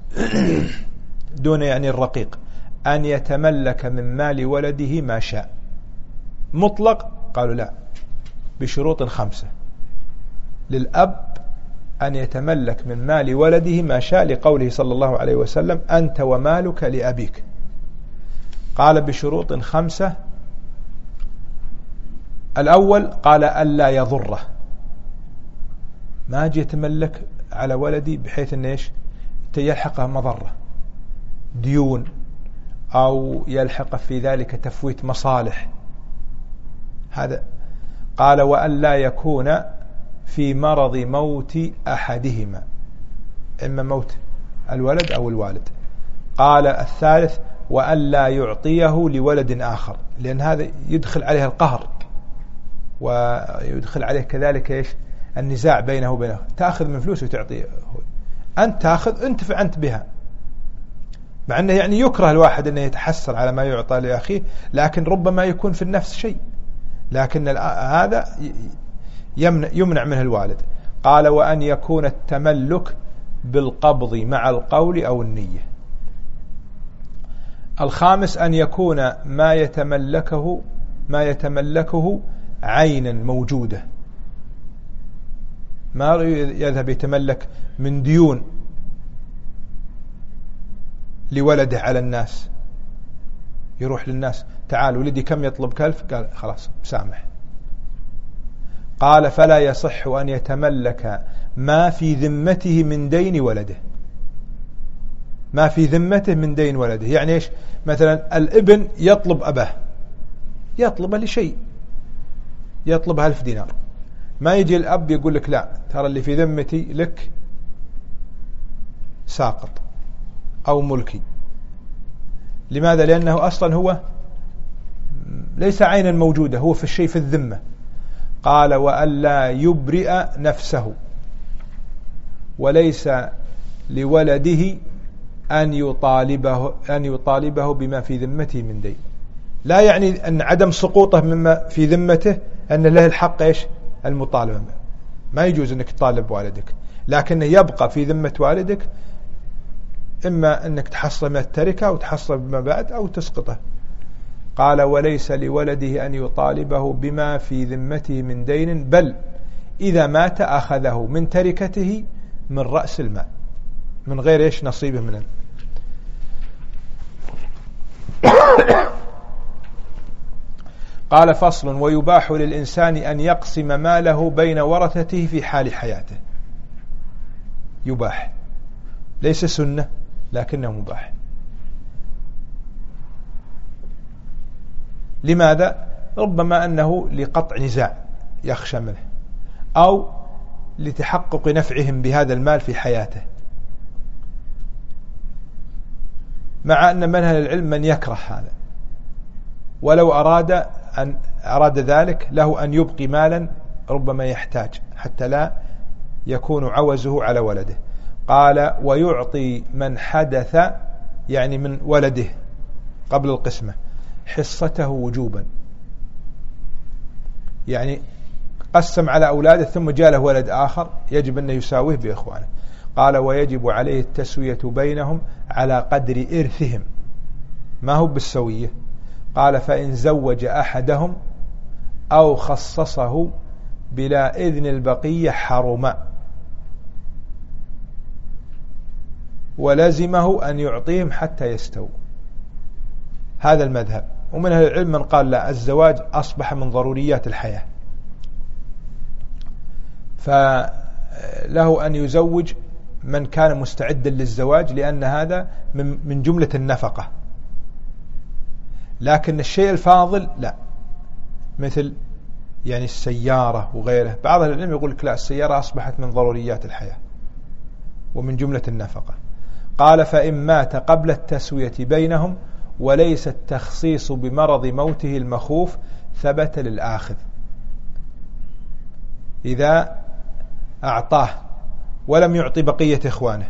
دون يعني الرقيق أن يتملك من مال ولده ما شاء. مطلق؟ قالوا لا، بشروط خمسة: للأب أن يتملك من مال ولده ما شاء، لقوله صلى الله عليه وسلم: أنت ومالك لأبيك. قال بشروط خمسة: الأول قال ألا يضره، ما أجي يتملك على ولدي بحيث أن إيش يلحقه مضرة، ديون، أو يلحق في ذلك تفويت مصالح. هذا. قال وألا يكون في مرض موت أحدهما، إما موت الولد أو الوالد. قال الثالث وألا يعطيه لولد آخر، لأن هذا يدخل عليه القهر ويدخل عليه كذلك إيش النزاع بينه وبينه، تأخذ من فلوسه وتعطيه، أنت تأخذ انتفع أنت بها، مع أنه يعني يكره الواحد أنه يتحسر على ما يعطى لأخيه، لكن ربما يكون في النفس شيء، لكن هذا يمنع منه الوالد. قال وأن يكون التملك بالقبض مع القول أو النية. الخامس أن يكون ما يتملكه ما يتملكه عينا موجودة، ما يذهب يتملك من ديون لولده على الناس، يروح للناس تعال ولدي كم يطلب كلف، قال خلاص سامح. قال فلا يصح أن يتملك ما في ذمته من دين ولده، ما في ذمته من دين ولده، يعني إيش؟ مثلا الابن يطلب أباه، يطلب لشيء، يطلب ألف دينار، ما يجي الأب يقول لك لا ترى اللي في ذمتي لك ساقط أو ملكي. لماذا؟ لأنه أصلا هو ليس عينا موجودة، هو في الشيء في الذمة. قال وألا يبرئ نفسه، وليس لولده أن يطالبه أن يطالبه بما في ذمته من دين. لا يعني أن عدم سقوطه مما في ذمته أن له الحق إيش؟ المطالبة. ما يجوز أنك تطالب والدك، لكنه يبقى في ذمة والدك، إما أنك تحصل من التركة أو تحصل بما بعد أو تسقطه. قال وليس لولده أن يطالبه بما في ذمته من دين، بل إذا مات أخذه من تركته من رأس المال من غير إيش؟ نصيبه منه. قال فصل ويباح للإنسان أن يقسم ماله بين ورثته في حال حياته. يباح، ليس سنة لكنه مباح. لماذا؟ ربما أنه لقطع نزاع يخشى منه، أو لتحقق نفعهم بهذا المال في حياته، مع أن من أهل العلم من يكره هذا، ولو أراد أن أراد ذلك له أن يبقي مالا ربما يحتاج حتى لا يكون عوزه على ولده. قال ويعطي من حدث، يعني من ولده قبل القسمة، حصته وجوبا، يعني قسم على أولاده ثم جاء له ولد آخر يجب أن يساويه بإخوانه. قال ويجب عليه التسوية بينهم على قدر إرثهم، ما هو بالسوية. قال فإن زوج أحدهم أو خصصه بلا إذن البقية حرم، ولزمه أن يعطيهم حتى يستووا. هذا المذهب. ومن أهل العلم من قال لا، الزواج أصبح من ضروريات الحياة، فله أن يزوج من كان مستعدا للزواج، لأن هذا من جملة النفقة. لكن الشيء الفاضل لا، مثل يعني السيارة وغيره، بعض العلم يقول لك لا، السيارة أصبحت من ضروريات الحياة ومن جملة النفقة. قال فإن مات قبل التسوية بينهم وليس التخصيص بمرض موته المخوف ثبت للآخذ، إذا أعطاه ولم يعطي بقية إخوانه،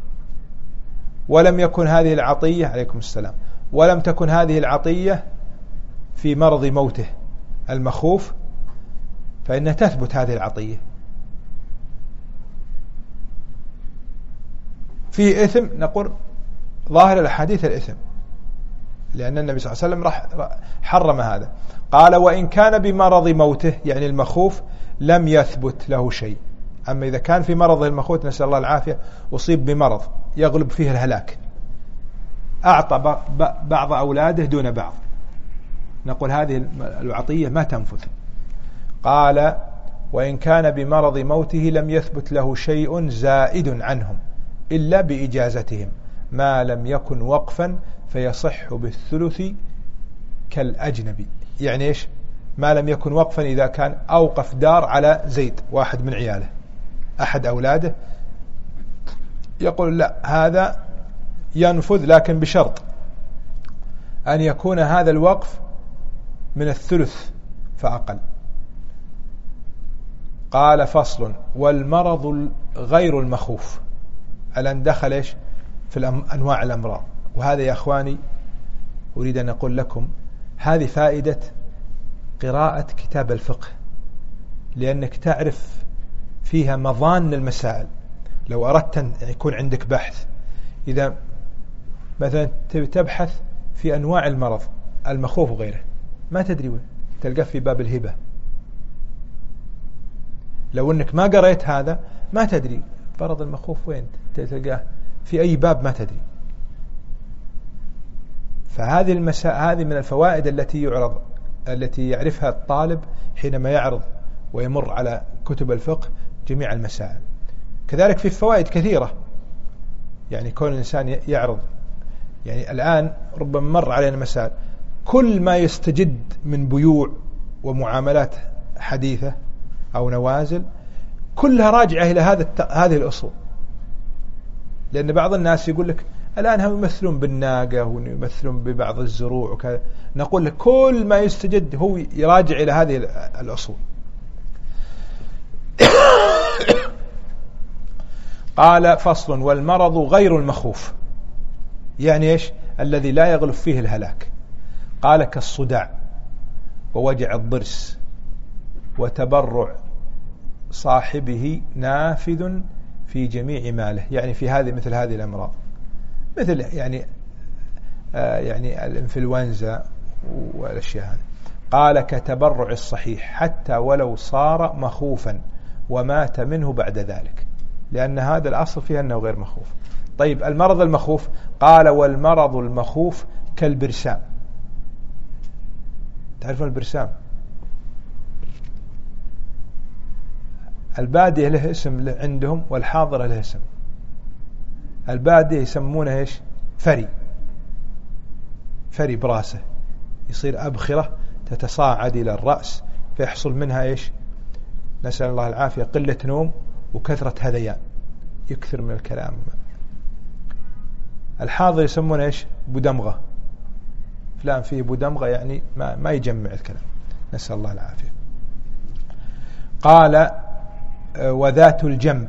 ولم يكن هذه العطية عليكم السلام ولم تكن هذه العطية في مرض موته المخوف، فإن تثبت هذه العطية. في إثم نقول ظاهر الحديث الإثم، لأن النبي صلى الله عليه وسلم حرم هذا. قال وإن كان بمرض موته، يعني المخوف لم يثبت له شيء. أما إذا كان في مرضه المخوف نسأل الله العافية أصيب بمرض يغلب فيه الهلاك، أعطى بعض أولاده دون بعض، نقول هذه العطية ما تنفذ. قال وإن كان بمرض موته لم يثبت له شيء زائد عنهم إلا بإجازتهم، ما لم يكن وقفا فيصح بالثلث كالأجنبي. يعني إيش؟ ما لم يكن وقفا إذا كان أوقف دار على زيد واحد من عياله أحد أولاده، يقول لا هذا ينفذ، لكن بشرط أن يكون هذا الوقف من الثلث فأقل. قال فصل والمرض غير المخوف. الآن دخل إيش في أنواع الأمراض. وهذا يا أخواني أريد أن أقول لكم هذه فائدة قراءة كتاب الفقه، لأنك تعرف فيها مظان المسائل. لو أردت أن يكون عندك بحث، إذا مثلا تبحث في أنواع المرض المخوف وغيره، ما تدري وين تلقاه في باب الهبة. لو أنك ما قرأت هذا ما تدري مرض المخوف وين تلقاه في أي باب، ما تدري. فهذه المساء هذه من الفوائد التي يعرض التي يعرفها الطالب حينما يعرض ويمر على كتب الفقه جميع المسائل. كذلك في فوائد كثيرة، يعني كون الإنسان يعرض، يعني الآن ربما مر علينا مسائل، كل ما يستجد من بيوع ومعاملات حديثة أو نوازل كلها راجعة إلى هذا هذه الأصول. لأن بعض الناس يقول لك الآن هم يمثلون بالناقة ويمثلون ببعض الزروع وكذا، نقول لك كل ما يستجد هو يراجع إلى هذه الأصول. قال فصل والمرض غير المخوف، يعني إيش؟ الذي لا يغلب فيه الهلاك. قال كالصداع ووجع الضرس وتبرع صاحبه نافذ في جميع ماله، يعني في هذه مثل هذه الأمراض، مثل يعني آه يعني الإنفلونزا والأشياء هذه. قال كتبرع الصحيح حتى ولو صار مخوفا ومات منه بعد ذلك، لأن هذا الأصل فيها أنه غير مخوف. طيب المرض المخوف، قال والمرض المخوف كالبرسام. تعرفون البرسام؟ البادية له اسم عندهم والحاضرة له اسم. البادية يسمونه إيش؟ فري، فري براسه، يصير أبخرة تتصاعد إلى الرأس، فيحصل منها إيش؟ نسأل الله العافية، قلة نوم وكثرة هذيان، يكثر من الكلام. الحاضر يسمونه إيش؟ بودمغة، فلان فيه بودمغة، يعني ما, ما يجمع الكلام، نسأل الله العافية. قال وذات الجنب،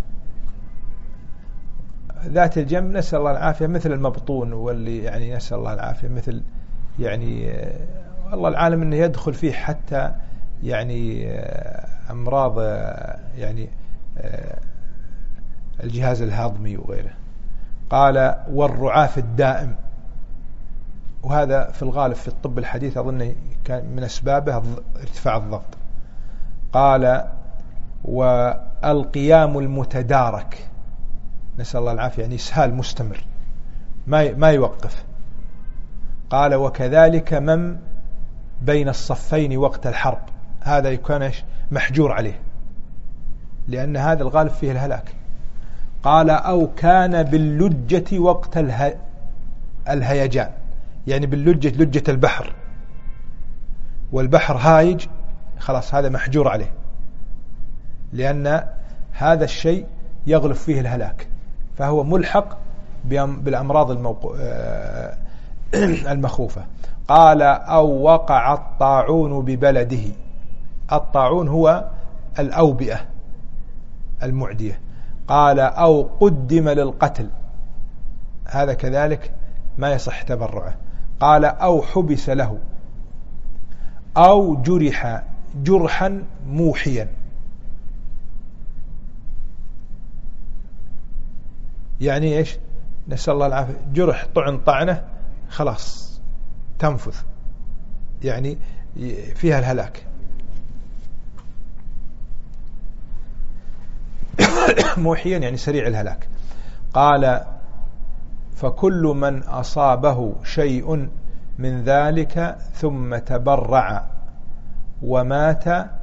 ذات الجنب نسأل الله العافية مثل المبطون، واللي يعني نسأل الله العافية مثل يعني والله العالم أنه يدخل فيه حتى يعني أمراض يعني الجهاز الهضمي وغيره. قال والرعاف الدائم، وهذا في الغالب في الطب الحديث أظن كان من أسبابه ارتفاع الضغط. قال والقيام المتدارك، نسأل الله العافية، يعني إسهال مستمر ما ما يوقف. قال وكذلك من بين الصفين وقت الحرب، هذا يكون محجور عليه، لأن هذا الغالب فيه الهلاك. قال أو كان باللجة وقت اله... الهيجان، يعني باللجة لجة البحر، والبحر هايج، خلاص هذا محجور عليه، لأن هذا الشيء يغلب فيه الهلاك، فهو ملحق بالأمراض الموقو... المخوفة. قال أو وقع الطاعون ببلده، الطاعون هو الأوبئة المعدية. قال أو قدم للقتل، هذا كذلك ما يصح تبرعه. قال أو حبس له، أو جرح جرحا موحيا، يعني إيش؟ نسأل الله العافية، جرح طعن طعنة خلاص تنفذ، يعني فيها الهلاك. موحيا يعني سريع الهلاك. قال فكل من أصابه شيء من ذلك ثم تبرع ومات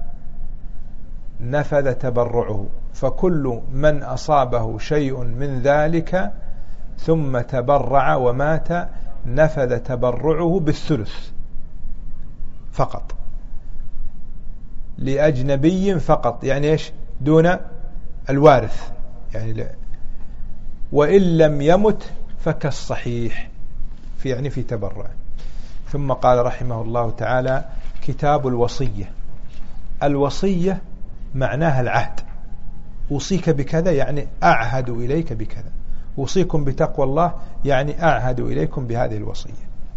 نفذ تبرعه. فكل من أصابه شيء من ذلك ثم تبرع ومات نفذ تبرعه بالثلث فقط، لأجنبي فقط، يعني إيش؟ دون الوارث، يعني لا. وإن لم يمت فكالصحيح، في يعني في تبرع. ثم قال رحمه الله تعالى كتاب الوصية. الوصية معناها العهد، أوصيك بكذا يعني أعهد إليك بكذا، أوصيكم بتقوى الله يعني أعهد إليكم بهذه الوصية.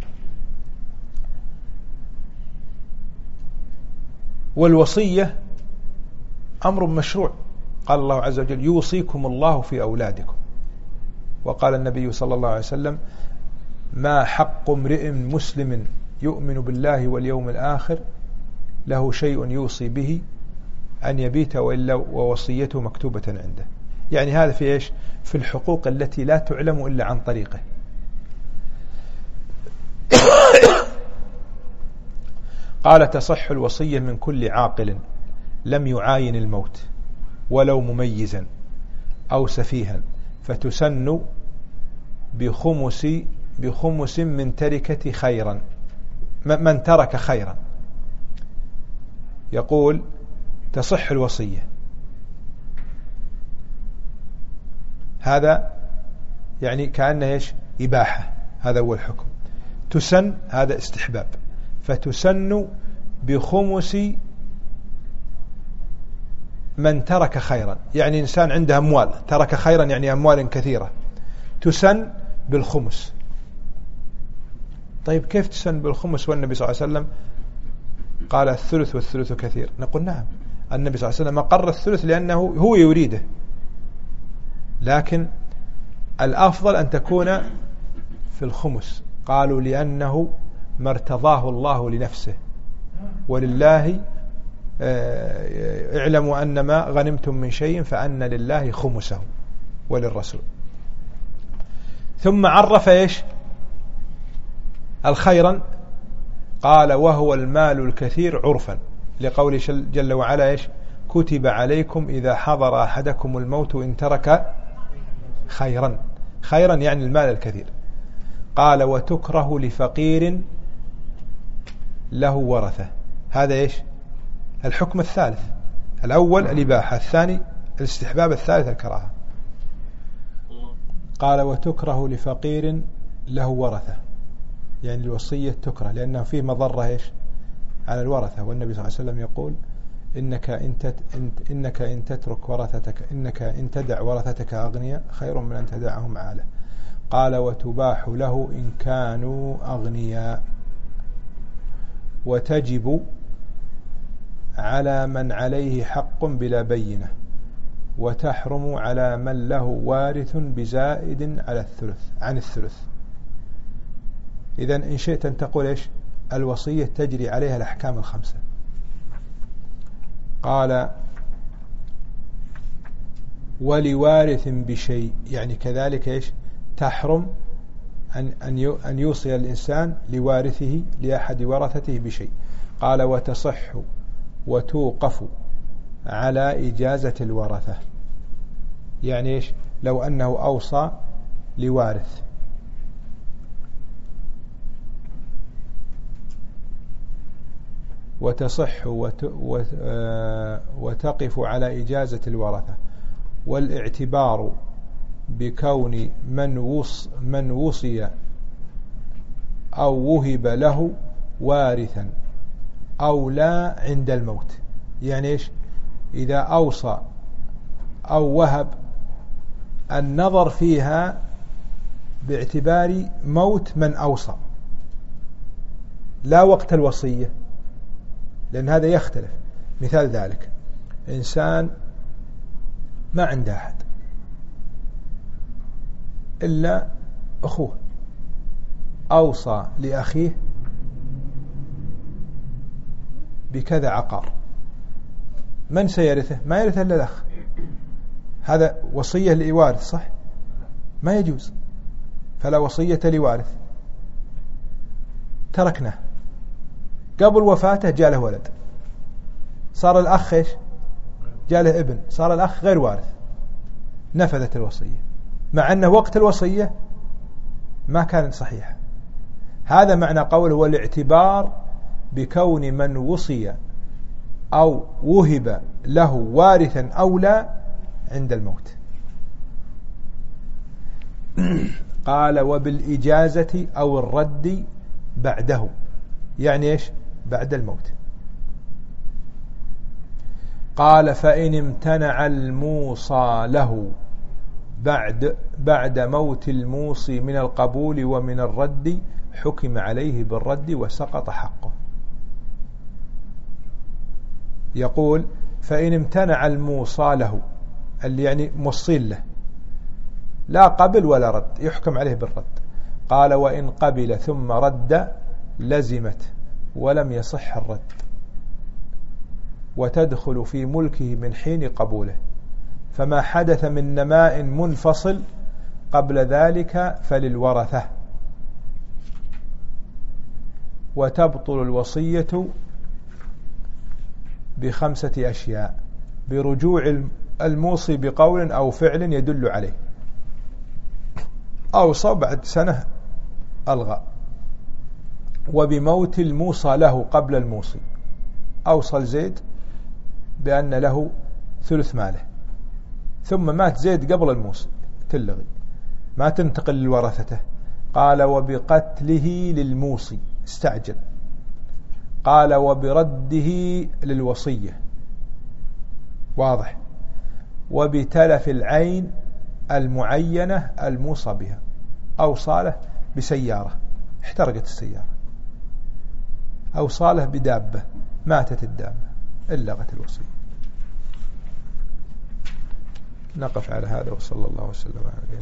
والوصية أمر مشروع، قال الله عز وجل يوصيكم الله في أولادكم، وقال النبي صلى الله عليه وسلم ما حق امرئ مسلم يؤمن بالله واليوم الآخر له شيء يوصي به أن يبيت وإلا ووصيته مكتوبة عنده. يعني هذا في إيش؟ في الحقوق التي لا تعلم إلا عن طريقه. قال تصح الوصية من كل عاقل لم يعاين الموت ولو مميزا أو سفيها، فتسن بخمس بخمس من تركة خيرا، من ترك خيرا. يقول تصح الوصية، هذا يعني كأنه إيش؟ إباحة، هذا هو الحكم. تسن هذا استحباب، فتسن بخمس من ترك خيرا، يعني إنسان عنده أموال ترك خيرا يعني أموال كثيرة، تسن بالخمس. طيب كيف تسن بالخمس والنبي صلى الله عليه وسلم قال الثلث والثلث كثير؟ نقول نعم، النبي صلى الله عليه وسلم أقر الثلث لأنه هو يريده، لكن الأفضل أن تكون في الخمس. قالوا لأنه ما ارتضاه الله لنفسه، ولله اعلموا أن ما غنمتم من شيء فأن لله خمسه وللرسول. ثم عرف إيش الخيرا؟ قال وهو المال الكثير عرفا، لقول جل وعلا إيش؟ كتب عليكم إذا حضر أحدكم الموت إن ترك خيرا، خيرا يعني المال الكثير. قال وتكره لفقير له ورثة، هذا إيش؟ الحكم الثالث، الأول الإباحة، الثاني الاستحباب، الثالث الكراهة. قال وتكره لفقير له ورثة، يعني الوصية تكره لأنه فيه مضرة إيش؟ على الورثة. والنبي صلى الله عليه وسلم يقول إنك إن تت إنك إن تترك ورثتك إنك إن تدع ورثتك أغنياء خير من أن تدعهم عالة. قال وتباح له إن كانوا أغنياء، وتجب على من عليه حق بلا بينة، وتحرم على من له وارث بزائد على الثلث عن الثلث. إذن إن شئت أن تقول إيش؟ الوصية تجري عليها الأحكام الخمسة. قال ولوارث بشيء، يعني كذلك إيش؟ تحرم أن أن يوصي الإنسان لوارثه لأحد ورثته بشيء. قال وتصح وتوقف على إجازة الورثة، يعني إيش؟ لو أنه أوصى لوارث وتصح وتقف على إجازة الورثة. والاعتبار بكون من وص من وصي أو وهب له وارثا أو لا عند الموت، يعني إيش؟ إذا أوصى أو وهب النظر فيها باعتبار موت من أوصى لا وقت الوصية، لأن هذا يختلف. مثال ذلك إنسان ما عنده أحد إلا أخوه، أوصى لأخيه بكذا عقار، من سيرثه؟ ما يرثه إلا الأخ. هذا وصية لوارث صح؟ ما يجوز، فلا وصية لوارث. تركناه قبل وفاته جاء له ولد، صار الأخ إيش؟ جاء له ابن، صار الأخ غير وارث، نفذت الوصية، مع أنه وقت الوصية ما كانت صحيحة. هذا معنى قوله والاعتبار بكون من وصي أو وهب له وارثا أو لا عند الموت. قال وبالإجازة أو الرد بعده، يعني إيش؟ بعد الموت. قال فإن امتنع الموصى له بعد بعد موت الموصي من القبول ومن الرد حكم عليه بالرد وسقط حقه. يقول فإن امتنع الموصى له اللي يعني موصيل له لا قبل ولا رد يحكم عليه بالرد. قال وإن قبل ثم رد لزمت ولم يصح الرد وتدخل في ملكه من حين قبوله، فما حدث من نماء منفصل قبل ذلك فللورثة. وتبطل الوصية بخمسة أشياء برجوع الموصي بقول أو فعل يدل عليه، أوصى بعد سنة ألغى، وبموت الموصى له قبل الموصي، أوصى زيد بأن له ثلث ماله ثم مات زيد قبل الموصي تلغي ما تنتقل لورثته. قال وبقتله للموصي استعجل. قال وبرده للوصية واضح. وبتلف العين المعينة الموصى بها، أوصى له بسيارة احترقت السيارة، أوصى له بدابة ماتت الدابة إلغت الوصية. نقف على هذا وصلى الله وسلم على